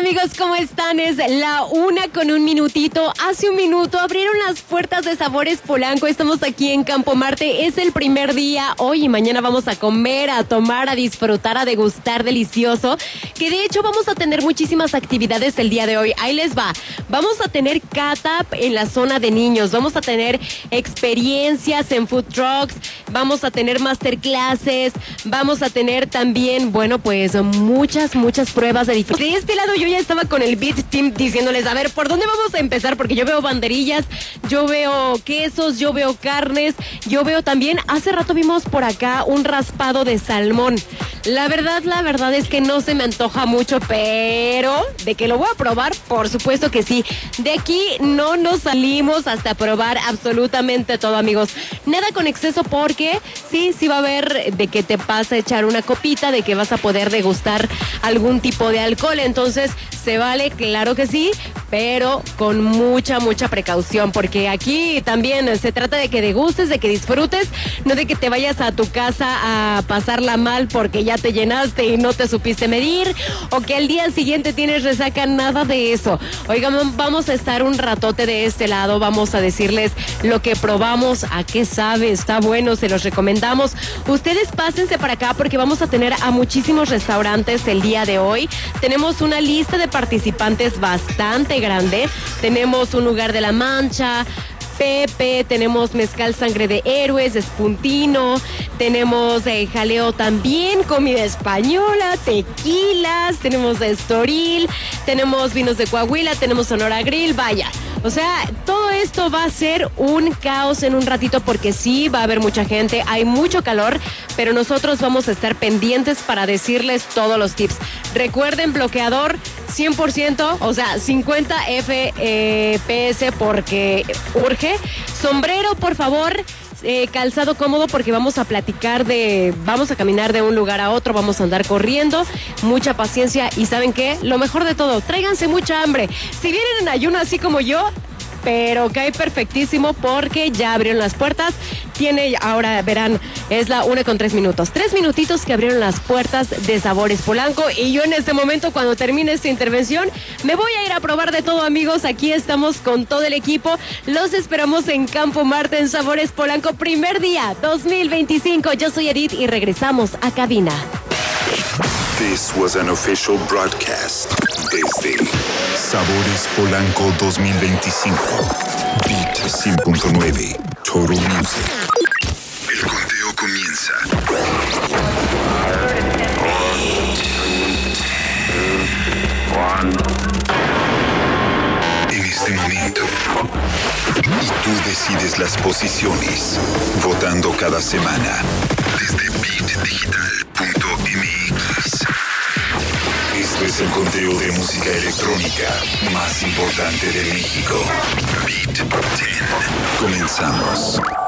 amigos? ¿Cómo están? Es la 1:01. Hace un minuto abrieron las puertas de Sabores Polanco. Estamos aquí en Campo Marte. Es el primer día. Hoy y mañana vamos a comer, a tomar, a disfrutar, a degustar delicioso. Que de hecho vamos a tener muchísimas actividades el día de hoy. Ahí les va. Vamos a tener cata en la zona de niños. Vamos a tener experiencias en food trucks. Vamos a tener masterclasses. Vamos a tener también, bueno, pues muchas pruebas de diferentes. De este lado yo ya estaba con el Beat Team diciéndoles, a ver, ¿por dónde vamos a empezar? Porque yo veo banderillas, yo veo quesos, yo veo carnes, yo veo también, hace rato vimos por acá un raspado de salmón. La verdad es que no se me antoja mucho, pero de que lo voy a probar, por supuesto que sí. De aquí no nos salimos hasta probar absolutamente todo, amigos. Nada con exceso porque sí va a haber de que te pasa a echar una copita, de que vas a poder degustar algún tipo de alcohol. Entonces, se vale, claro que sí, pero con mucha precaución, porque aquí también se trata de que degustes, de que disfrutes, no de que te vayas a tu casa a pasarla mal porque ya te llenaste y no te supiste medir, o que al día siguiente tienes resaca, nada de eso. Oigan, vamos a estar un ratote de este lado, vamos a decirles lo que probamos, a qué sabe, está bueno, se los recomendamos. Ustedes pásense para acá porque vamos a tener a muchísimos restaurantes el día de hoy. Tenemos una lista de participantes bastante grande. Tenemos un Lugar de la Mancha, Pepe, tenemos Mezcal Sangre de Héroes, Espuntino, tenemos jaleo también, comida española, tequilas, tenemos Estoril, tenemos vinos de Coahuila, tenemos Sonora Grill, vaya. O sea, todo esto va a ser un caos en un ratito porque sí, va a haber mucha gente, hay mucho calor, pero nosotros vamos a estar pendientes para decirles todos los tips. Recuerden, bloqueador 100%, o sea, 50 FPS porque urge. Sombrero, por favor. Calzado cómodo porque vamos a caminar de un lugar a otro, vamos a andar corriendo, mucha paciencia y ¿saben qué? Lo mejor de todo, tráiganse mucha hambre. Si vienen en ayuno así como yo, pero cae perfectísimo porque ya abrieron las puertas. Ahora verán, es la 1:03. 3 minutitos que abrieron las puertas de Sabores Polanco y yo en este momento, cuando termine esta intervención, me voy a ir a probar de todo, amigos. Aquí estamos con todo el equipo. Los esperamos en Campo Marte, en Sabores Polanco, primer día 2025. Yo soy Edith y regresamos a cabina. This was an official broadcast desde Sabores Polanco 2025. Beat 100.9. Total Music. El conteo comienza. En este momento. Y tú decides las posiciones. Votando cada semana. Desde beatdigital.mx. Esto es el conteo de música electrónica más importante de México. Beat 10. Comenzamos.